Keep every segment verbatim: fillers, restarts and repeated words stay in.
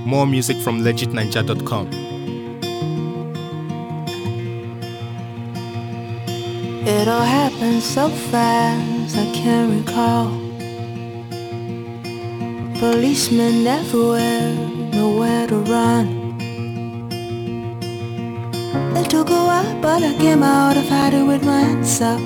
More music from legit ninja dot com. It all happened so fast, I can't recall. Policemen everywhere, nowhere to run. It took a while, but I came out of hiding with my hands up.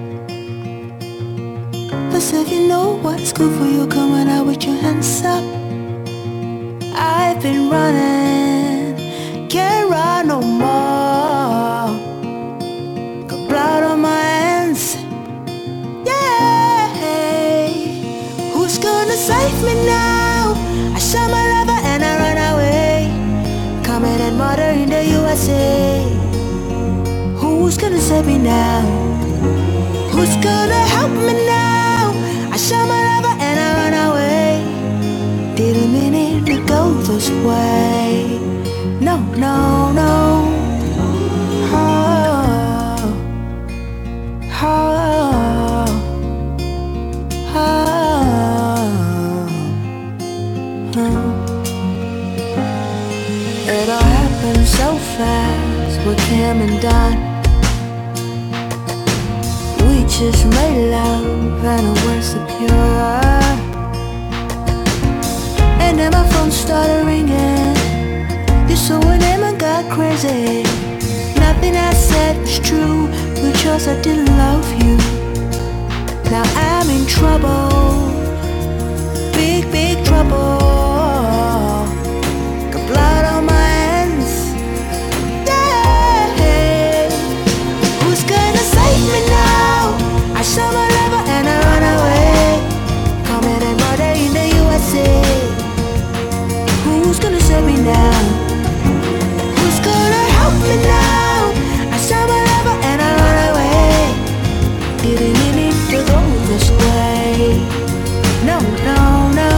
Cause if you know what's good for you, come on out with your hands up. I've been running, can't run no more. Got blood on my hands, yeah. Who's gonna save me now? I saw my lover and I ran away. Committed murder in the U S A. Who's gonna save me now? Who's gonna help me now? I saw my lover and I ran away. Didn't mean it to go this way. No, no, no. Oh, oh, oh, oh. It all happened so fast, what came and done. We just made love and it was secure. And then my phone started ringing. You saw her name and got crazy. Nothing I said was true, because I didn't love you. Now I'm in trouble, big, big trouble. Got blood on my hands, yeah. Who's gonna save me now? I saw my lover and I ran away. Committed murder in the U S A. Who's gonna save me now? Who's gonna help me now? I saw my lover and I ran away. Didn't mean it to go this way. No, no, no.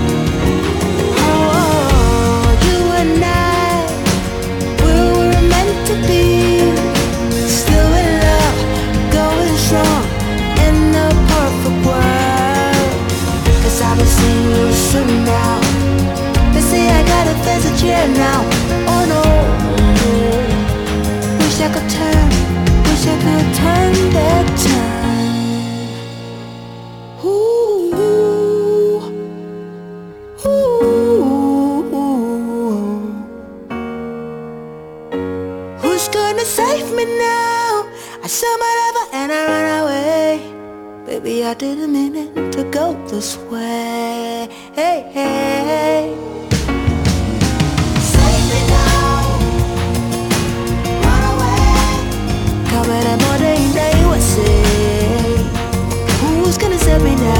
Oh, you and I, we were meant to be. Still in love, going strong in the perfect world. Cause I've been seeing you soon now. They say I gotta face a chair now. Oh no, wish I could turn, wish I could turn back time. Ooh, ooh, ooh. Who's gonna save me now? I saw my lover and I ran away. Baby, I didn't mean it to go this way. Hey, hey. Coming and murder in the U S A. Who's gonna save me now?